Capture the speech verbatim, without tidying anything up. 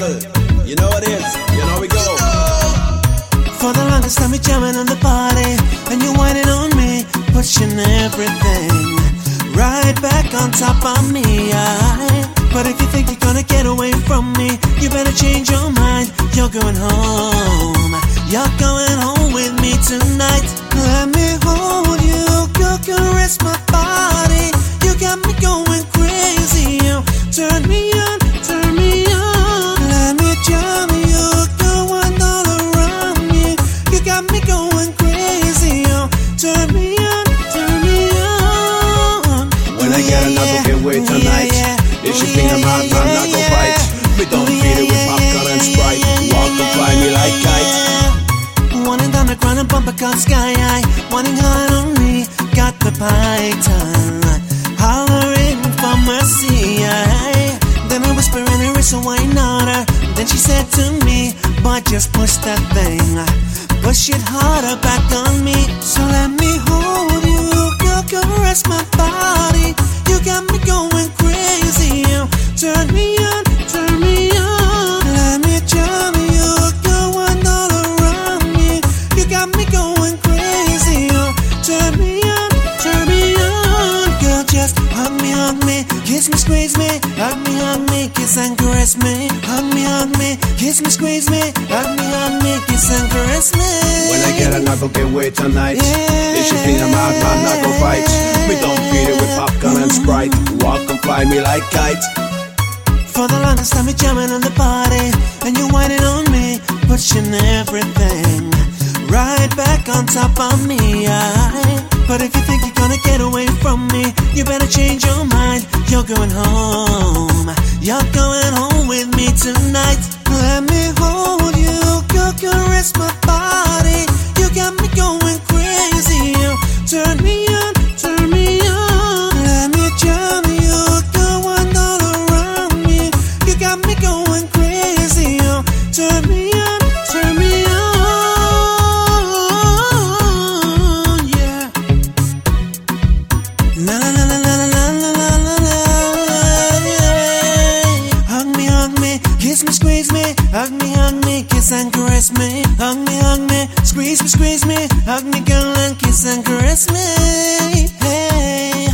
girl. You know what it is. You know we go. For the longest time you're jamming on the party, and you're whining on me, pushing everything right back on top of me. I, but if you think you're gonna get away from me, you better change your mind. You're going home. You're going home with me tonight. Let me hold you, go caress my body. You got me going crazy. You turn me on, turn me on. Let me jam you, going all around me. You got me going crazy. You turn me on, turn me on. When I get another get away tonight, if you think I'm hot, man, not go fight. We don't feed it with popcorn and Sprite. Walk and fly me like kite. Wanting down the ground and bumper car sky high, wanting hard on me, got the python hollering for mercy. I, then I whisper in her ear, so why not her? Then she said to me, boy, just push that thing, push it harder back on me. So let me hold you, girl, caress my body. You got me going crazy. You turn me on, turn me on. Let me jam you, going all around me. You got me going crazy. You turn me on, turn me on. Girl, just hug me, hug me, kiss me, squeeze me. Hug me, hug me, kiss and caress me. Hug me, hug me, kiss me, squeeze me. Hug me, hug me, kiss and caress me. When I get another get away tonight, if you think I'm hot, man, not go fight. We don't feed it with popcorn and Sprite. Walk and fly me like kite. For the longest time you're jamming on the party, and you're whining on me, pushing everything right back on top of me. I, but if you think you're gonna get away from me, you better change your mind. You're going home. You're going home with me tonight. Let me hold you, go caress my body. You got me going crazy. You turn me on, turn me on. Let me jam you, going all around me. You got me going crazy. You turn me on, turn me on. Yeah. La la la la la la la la la la. Yeah. Hug me, hug me, kiss me, squeeze me. Hug me, hug me, kiss and caress me. Hug me, hug me, squeeze me, squeeze me. Hug me, girl, and kiss and caress me. Hey.